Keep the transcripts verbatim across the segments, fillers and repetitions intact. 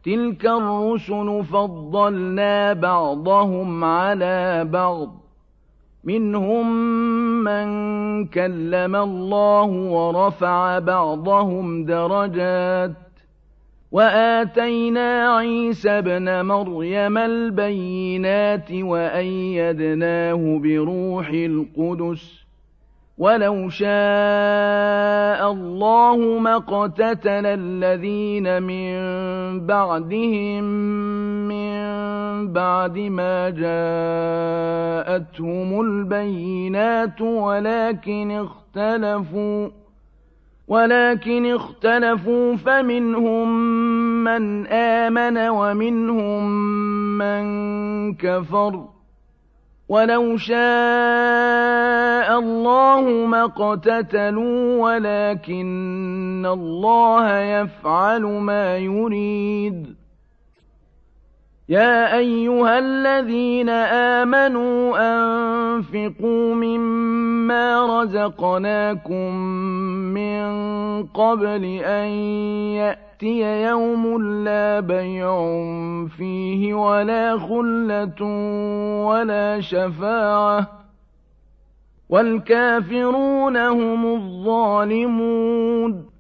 تِلْكَ الرُّسُلُ فَضَّلْنَا بَعْضَهُمْ عَلَىٰ بَعْضٍ ۖ مِّنْهُم مَّن كَلَّمَ اللَّهُ وَرَفَعَ بَعْضَهُمْ دَرَجَاتٍ ۚ وَآتَيْنَا عِيسَى ابْنَ مَرْيَمَ الْبَيِّنَاتِ وَأَيَّدْنَاهُ بِرُوحِ الْقُدُسِ ۗ وَلَوْ شَاءَ اللَّهُ مَا اقْتَتَلَ الَّذِينَ مِن بَعْدِهِم مِّن بَعْدِ مَا جَاءَتْهُمُ الْبَيِّنَاتُ وَلَٰكِنِ اخْتَلَفُوا وَلَٰكِنِ اخْتَلَفُوا فَمِنْهُم مَّنْ آمَنَ وَمِنْهُم مَّن كَفَرَ ۚ وَلَوْ شَاءَ اللَّهُ مَا اقْتَتَلُوا وَلَٰكِنَّ اللَّهَ يَفْعَلُ مَا يُرِيدُ يَا أَيُّهَا الَّذِينَ آمَنُوا أَنفِقُوا مِمَّا رَزَقْنَاكُم مِّن قَبْلِ أَن يَأْتِيَ يَوْمٌ لَّا بَيْعٌ فِيهِ وَلَا خُلَّةٌ وَلَا شَفَاعَةٌ ۗ وَالْكَافِرُونَ هُمُ الظَّالِمُونَ.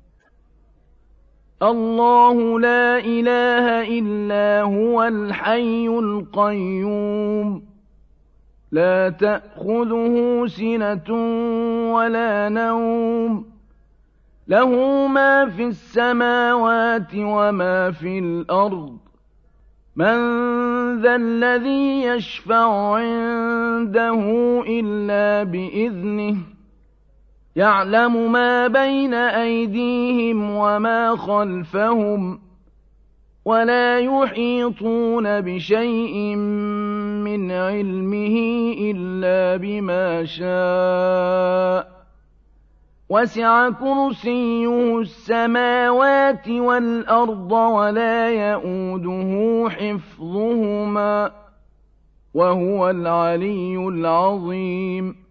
اللَّهُ لَا إِلَٰهَ إِلَّا هُوَ الْحَيُّ الْقَيُّومُ، لَا تَأْخُذُهُ سِنَةٌ وَلَا نَوْمٌ، لَّهُ مَا فِي السَّمَاوَاتِ وَمَا فِي الْأَرْضِ. مَن ذَا الَّذِي يَشْفَعُ عِندَهُ إِلَّا بِإِذْنِهِ ۚ يَعْلَمُ مَا بَيْنَ أَيْدِيهِمْ وَمَا خَلْفَهُمْ، وَلَا يُحِيطُونَ بِشَيْءٍ مِّنْ عِلْمِهِ إِلَّا بِمَا شَاءَ ۚ وَسِعَ كُرْسِيُّهُ السَّمَاوَاتِ وَالْأَرْضَ وَلَا يَئُودُهُ حِفْظُهُمَا ۚ وَهُوَ الْعَلِيُّ الْعَظِيمُ.